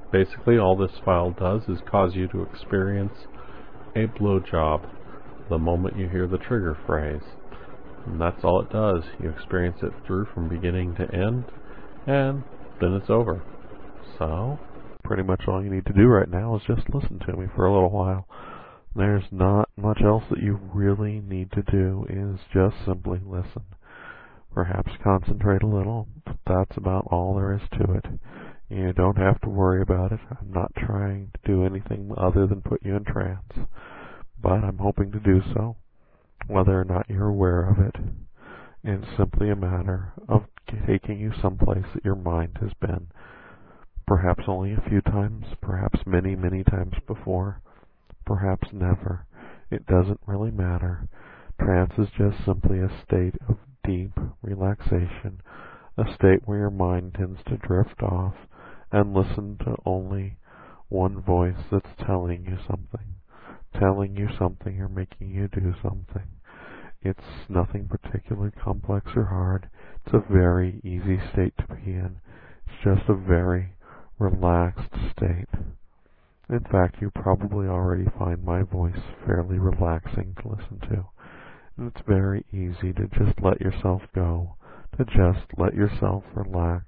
Basically, all this file does is cause you to experience a blowjob the moment you hear the trigger phrase. And that's all it does. You experience it through from beginning to end, and then it's over. So, pretty much all you need to do right now is just listen to me for a little while. There's not much else that you really need to do, is just simply listen. Perhaps concentrate a little, but that's about all there is to it. You don't have to worry about it. I'm not trying to do anything other than put you in trance, but I'm hoping to do so, whether or not you're aware of it. It's simply a matter of taking you someplace that your mind has been, perhaps only a few times, perhaps many, many times before, perhaps never. It doesn't really matter. Trance is just simply a state of deep relaxation, a state where your mind tends to drift off and listen to only one voice that's telling you something or making you do something. It's nothing particularly complex or hard. It's a very easy state to be in. It's just a very relaxed state. In fact, you probably already find my voice fairly relaxing to listen to. And it's very easy to just let yourself go, to just let yourself relax.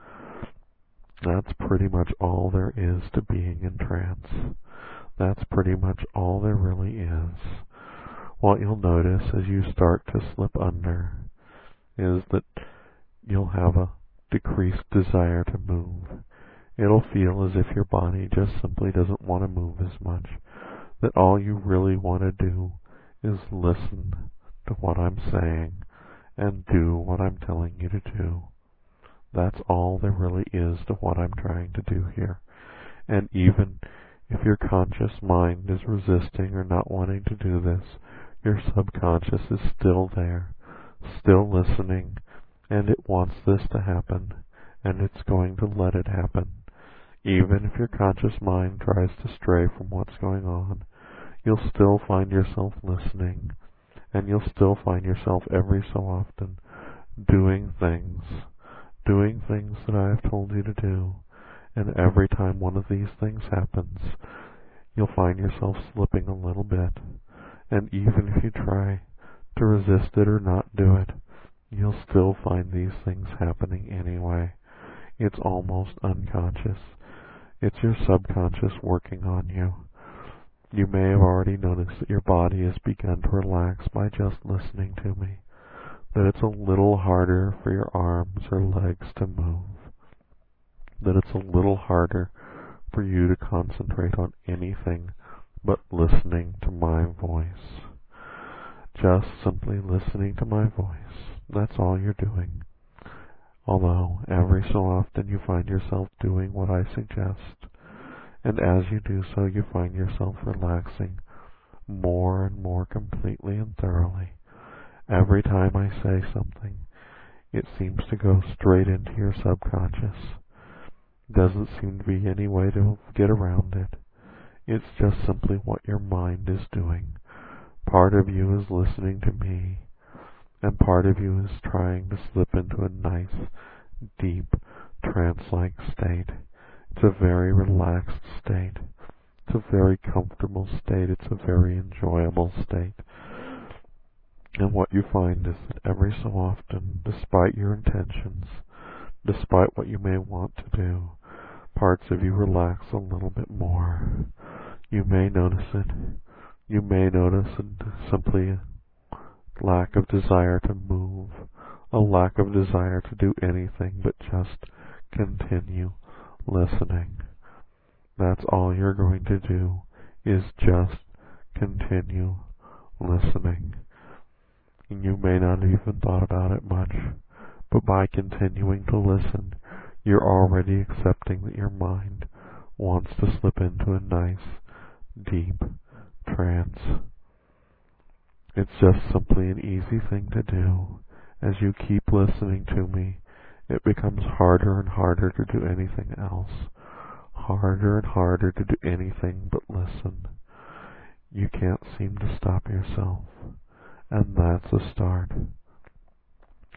That's pretty much all there is to being in trance. That's pretty much all there really is. What you'll notice as you start to slip under is that you'll have a decreased desire to move. It'll feel as if your body just simply doesn't want to move as much, that all you really want to do is listen to what I'm saying and do what I'm telling you to do. That's all there really is to what I'm trying to do here. And even if your conscious mind is resisting or not wanting to do this, your subconscious is still there, still listening, and it wants this to happen, and it's going to let it happen. Even if your conscious mind tries to stray from what's going on, you'll still find yourself listening, and you'll still find yourself every so often doing things that I have told you to do. And every time one of these things happens, you'll find yourself slipping a little bit. And even if you try to resist it or not do it, you'll still find these things happening anyway. It's almost unconscious. It's your subconscious working on you. You may have already noticed that your body has begun to relax by just listening to me, that it's a little harder for your arms or legs to move, that it's a little harder for you to concentrate on anything but listening to my voice. Just simply listening to my voice. That's all you're doing. Although every so often you find yourself doing what I suggest, and as you do so you find yourself relaxing more and more completely and thoroughly. Every time I say something, it seems to go straight into your subconscious. Doesn't seem to be any way to get around it. It's just simply what your mind is doing. Part of you is listening to me, and part of you is trying to slip into a nice, deep, trance-like state. It's a very relaxed state. It's a very comfortable state. It's a very enjoyable state. And what you find is that every so often, despite your intentions, despite what you may want to do, parts of you relax a little bit more. You may notice it. You may notice simply a lack of desire to move, a lack of desire to do anything but just continue listening. That's all you're going to do, is just continue listening. And you may not have even thought about it much, but by continuing to listen, you're already accepting that your mind wants to slip into a nice, deep trance. It's just simply an easy thing to do. As you keep listening to me, it becomes harder and harder to do anything else. Harder and harder to do anything but listen. You can't seem to stop yourself. And that's a start.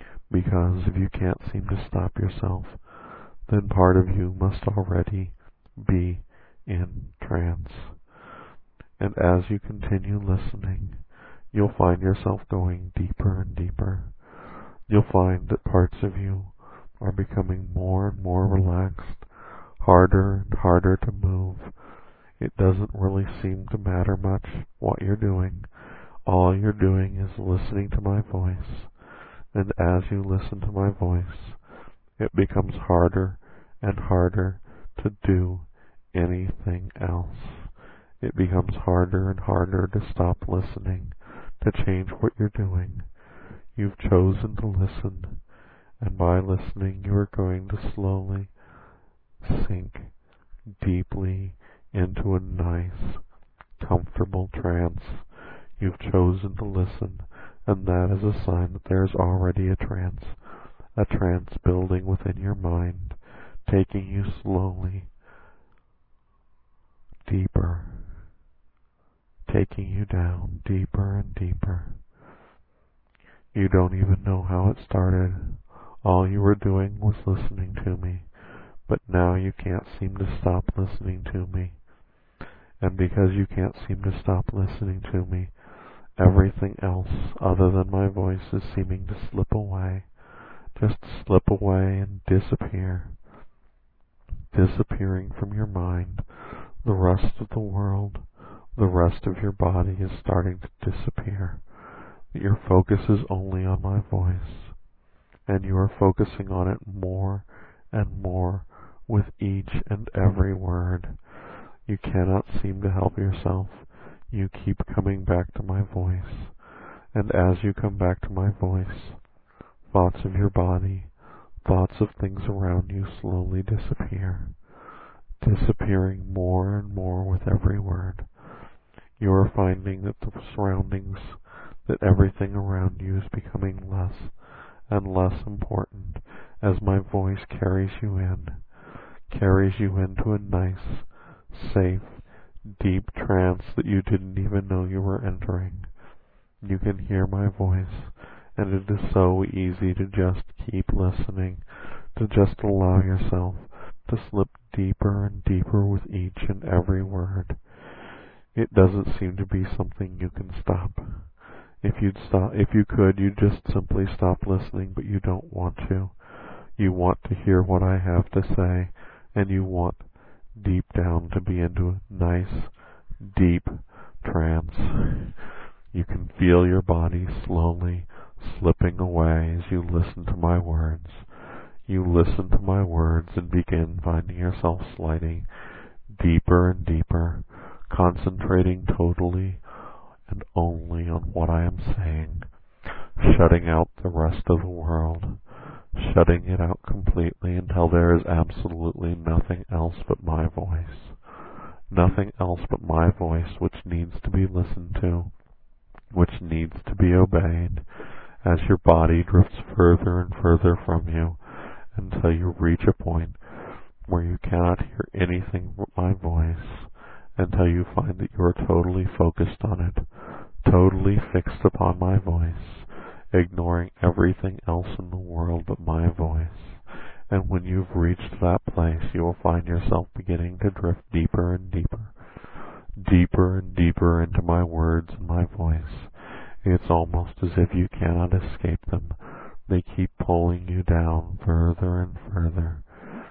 Because if you can't seem to stop yourself, then part of you must already be in trance. And as you continue listening, you'll find yourself going deeper and deeper. You'll find that parts of you are becoming more and more relaxed, harder and harder to move. It doesn't really seem to matter much what you're doing. All you're doing is listening to my voice. And as you listen to my voice, it becomes harder and harder to do anything else. It becomes harder and harder to stop listening, to change what you're doing. You've chosen to listen, and by listening you are going to slowly sink deeply into a nice, comfortable trance. You've chosen to listen, and that is a sign that there is already a trance building within your mind, taking you slowly deeper, taking you down deeper and deeper. You don't even know how it started. All you were doing was listening to me, but now you can't seem to stop listening to me. And because you can't seem to stop listening to me, everything else other than my voice is seeming to slip away, just slip away and disappear, disappearing from your mind. The rest of the world, the rest of your body is starting to disappear. Your focus is only on my voice, and you are focusing on it more and more with each and every word. You cannot seem to help yourself. You keep coming back to my voice, and as you come back to my voice, thoughts of your body, thoughts of things around you slowly disappear, disappearing more and more with every word. You are finding that the surroundings, that everything around you is becoming less and less important as my voice carries you into a nice, safe, deep trance that you didn't even know you were entering. You can hear my voice, and it is so easy to just keep listening, to just allow yourself to slip deeper and deeper with each and every word. It doesn't seem to be something you can stop. If you could, you'd just simply stop listening, but you don't want to. You want to hear what I have to say, and you want deep down to be into a nice, deep trance. You can feel your body slowly slipping away as you listen to my words. You listen to my words and begin finding yourself sliding deeper and deeper, concentrating totally and only on what I am saying, shutting out the rest of the world, shutting it out completely until there is absolutely nothing else but my voice. Nothing else but my voice which needs to be listened to, which needs to be obeyed, as your body drifts further and further from you until you reach a point where you cannot hear anything but my voice, until you find that you are totally focused on it, totally fixed upon my voice, ignoring everything else in the world but my voice. And when you've reached that place, you will find yourself beginning to drift deeper and deeper, deeper and deeper into my words and my voice. It's almost as if you cannot escape them. They keep pulling you down further and further,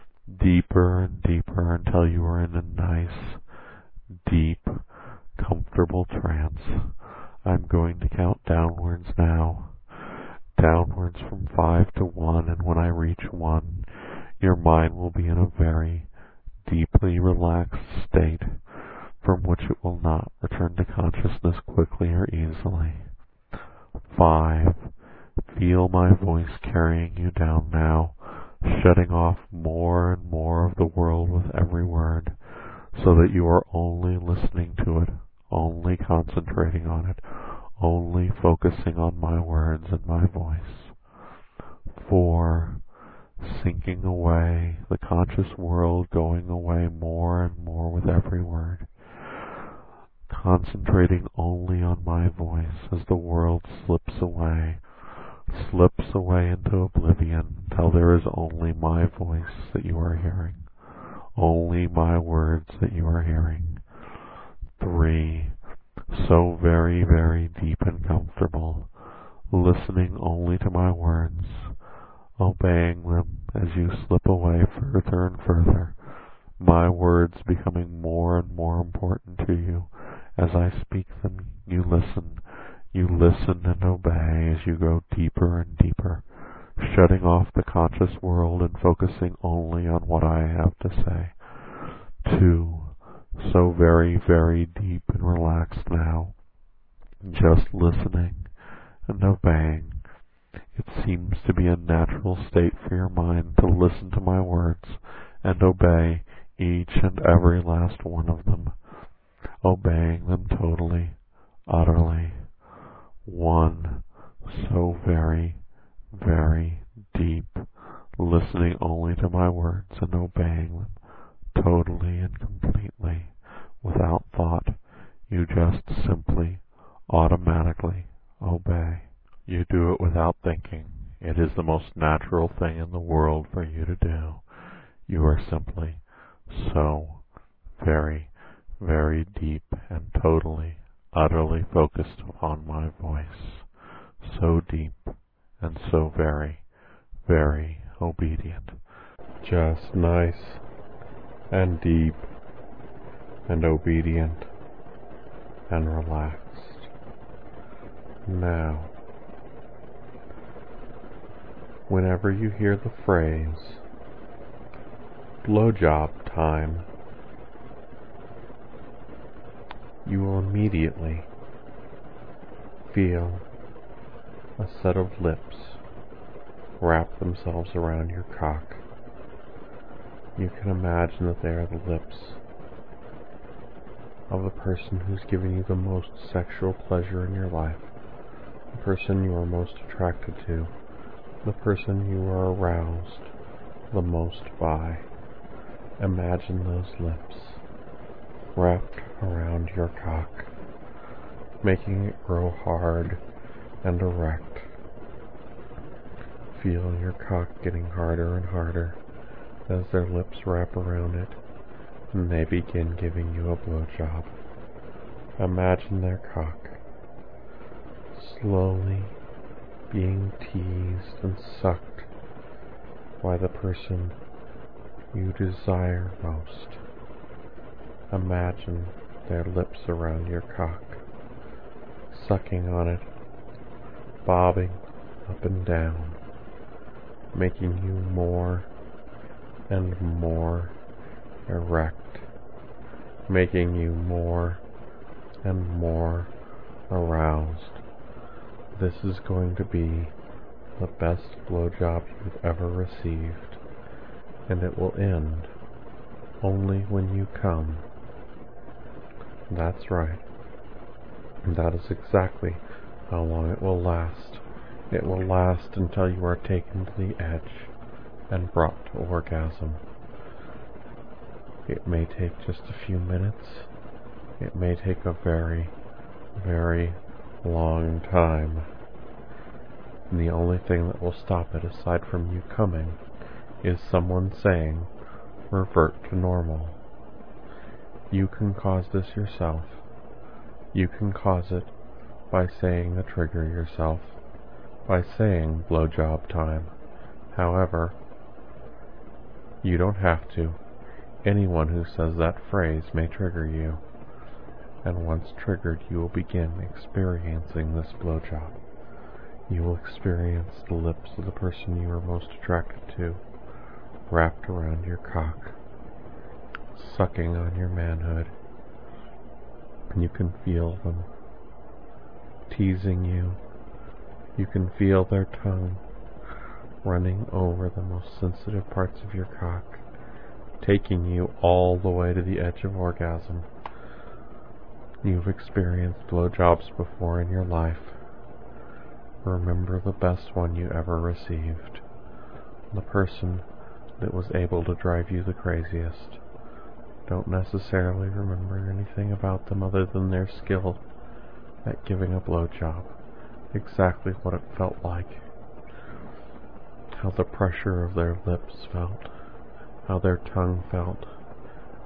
deeper and deeper, until you are in a nice, deep, comfortable trance. I'm going to count downwards now, downwards from 5 to 1, and when I reach 1, your mind will be in a very deeply relaxed state from which it will not return to consciousness quickly or easily. 5. Feel my voice carrying you down now, shutting off more and more of the world with every word, so that you are only listening to it, only concentrating on it, only focusing on my words and my voice. 4. Sinking away, the conscious world going away more and more with every word, concentrating only on my voice as the world slips away into oblivion until there is only my voice that you are hearing, only my words that you are hearing. 3. So very, very deep and comfortable, listening only to my words, obeying them as you slip away further and further, my words becoming more and more important to you. As I speak them, you listen and obey as you go deeper and deeper, shutting off the conscious world and focusing only on what I have to say. 2. So very, very deep and relaxed now, just listening and obeying. It seems to be a natural state for your mind to listen to my words and obey each and every last one of them, obeying them totally, utterly. 1. So very, very deep, listening only to my words and obeying them totally and completely, without thought. You just simply, automatically obey. You do it without thinking. It is the most natural thing in the world for you to do. You are simply so very, very deep and totally, utterly focused upon my voice. So deep and so very, very obedient. Just nice and deep and obedient and relaxed. Now, whenever you hear the phrase blowjob time, you will immediately feel a set of lips wrap themselves around your cock. You can imagine that they are the lips of the person who's given you the most sexual pleasure in your life, the person you are most attracted to, the person you are aroused the most by. Imagine those lips wrapped around your cock, making it grow hard and erect. Feel your cock getting harder and harder as their lips wrap around it and they begin giving you a blowjob. Imagine their cock slowly being teased and sucked by the person you desire most. Imagine their lips around your cock, sucking on it, bobbing up and down, making you more and more erect, making you more and more aroused. This is going to be the best blowjob you've ever received, and it will end only when you come. That's right. That is exactly how long it will last. It will last until you are taken to the edge and brought to orgasm. It may take just a few minutes. It may take a very, very long time. And the only thing that will stop it, aside from you coming, is someone saying, "Revert to normal." You can cause this yourself. You can cause it by saying the trigger yourself, by saying blowjob time. However, you don't have to. Anyone who says that phrase may trigger you, and once triggered you will begin experiencing this blowjob. You will experience the lips of the person you are most attracted to wrapped around your cock, sucking on your manhood. You can feel them teasing you. You can feel their tongue running over the most sensitive parts of your cock, taking you all the way to the edge of orgasm. You've experienced blowjobs before in your life. Remember the best one you ever received, the person that was able to drive you the craziest. Don't necessarily remember anything about them other than their skill at giving a blowjob, exactly what it felt like, how the pressure of their lips felt, how their tongue felt,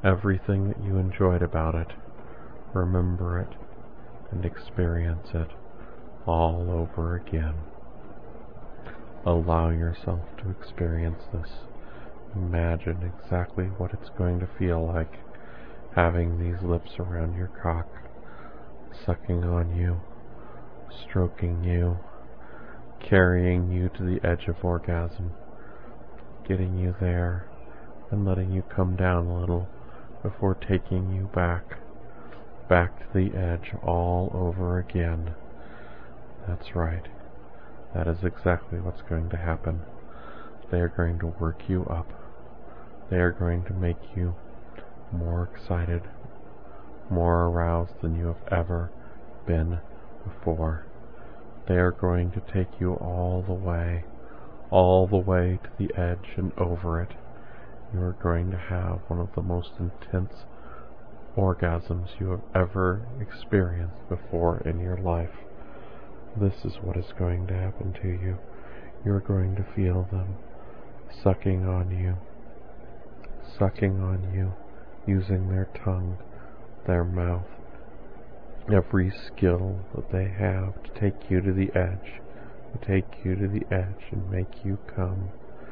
everything that you enjoyed about it. Remember it and experience it all over again. Allow yourself to experience this. Imagine exactly what it's going to feel like having these lips around your cock, sucking on you, stroking you, carrying you to the edge of orgasm, getting you there and letting you come down a little before taking you back to the edge all over again. That's right. That is exactly what's going to happen. They are going to work you up. They are going to make you more excited, more aroused than you have ever been before. They are going to take you all the way to the edge and over it. You are going to have one of the most intense orgasms you have ever experienced before in your life. This is what is going to happen to you. You are going to feel them sucking on you, using their tongue, their mouth, every skill that they have to take you to the edge, and make you come.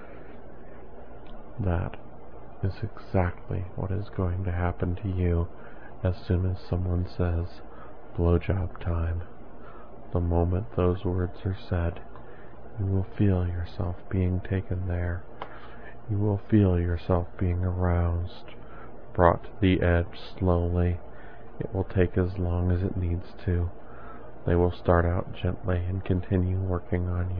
That is exactly what is going to happen to you as soon as someone says, blowjob time. The moment those words are said, you will feel yourself being taken there. You will feel yourself being aroused, brought to the edge slowly. It will take as long as it needs to. They will start out gently and continue working on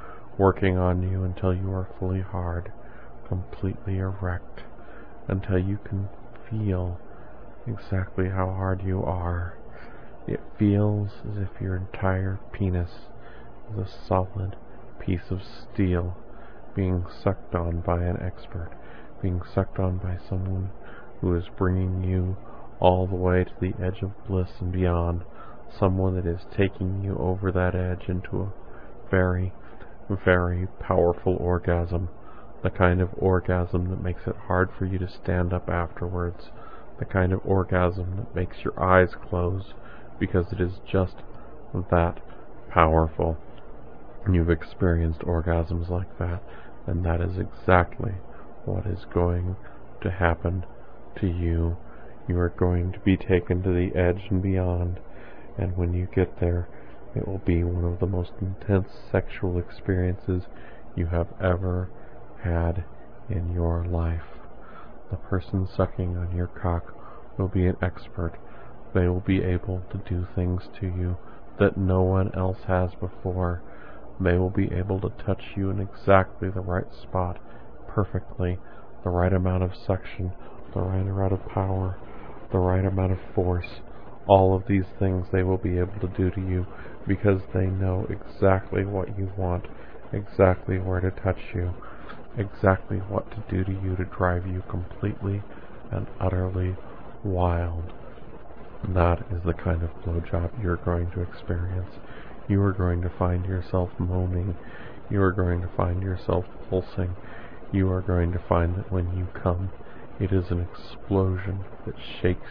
you until you are fully hard, completely erect, until you can feel exactly how hard you are. It feels as if your entire penis is a solid piece of steel being sucked on by an expert, being sucked on by someone who is bringing you all the way to the edge of bliss and beyond, someone that is taking you over that edge into a very, very powerful orgasm, the kind of orgasm that makes it hard for you to stand up afterwards, the kind of orgasm that makes your eyes close because it is just that powerful. You've experienced orgasms like that, and that is exactly what is going to happen to you. You are going to be taken to the edge and beyond, and when you get there, it will be one of the most intense sexual experiences you have ever had in your life. The person sucking on your cock will be an expert. They will be able to do things to you that no one else has before. They will be able to touch you in exactly the right spot, perfectly, the right amount of suction, the right amount of power, the right amount of force. All of these things they will be able to do to you because they know exactly what you want, exactly where to touch you, exactly what to do to you to drive you completely and utterly wild. That is the kind of blowjob you're going to experience. You are going to find yourself moaning. You are going to find yourself pulsing. You are going to find that when you come, it is an explosion that shakes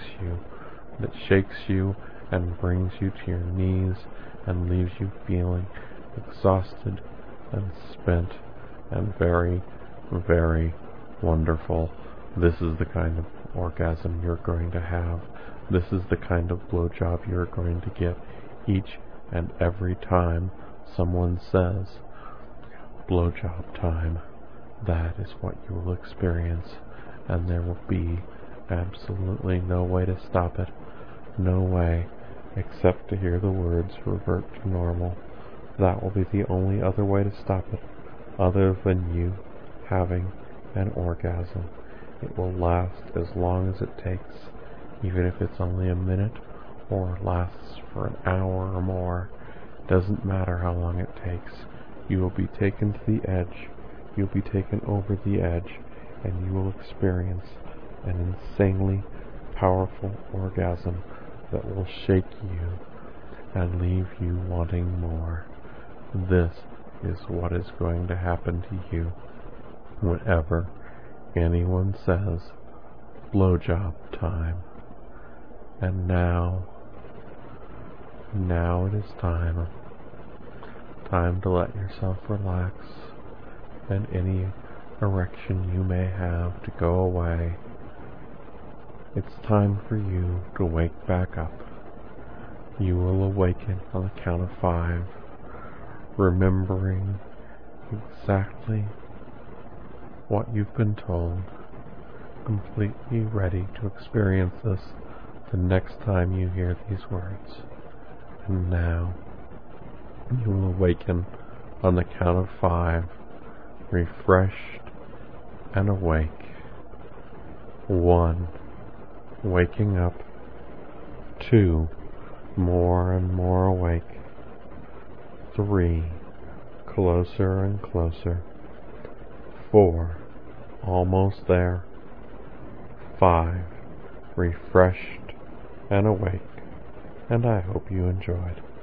you and brings you to your knees and leaves you feeling exhausted and spent and very, very wonderful. This is the kind of orgasm you're going to have. This is the kind of blowjob you're going to get each and every time someone says, blowjob time. That is what you will experience, and there will be absolutely no way to stop it. No way, except to hear the words revert to normal. That will be the only other way to stop it, other than you having an orgasm. It will last as long as it takes, even if it's only a minute or lasts for an hour or more. Doesn't matter how long it takes. You will be taken to the edge. You'll be taken over the edge, and you will experience an insanely powerful orgasm that will shake you and leave you wanting more. This is what is going to happen to you whenever anyone says blowjob time. And now it is time to let yourself relax and any erection you may have to go away. It's time for you to wake back up. You will awaken on the count of 5, remembering exactly what you've been told, completely ready to experience this the next time you hear these words. And now, you will awaken on the count of 5, refreshed and awake. 1, waking up. 2, more and more awake. 3, closer and closer. 4, almost there. 5, refreshed and awake. And I hope you enjoyed.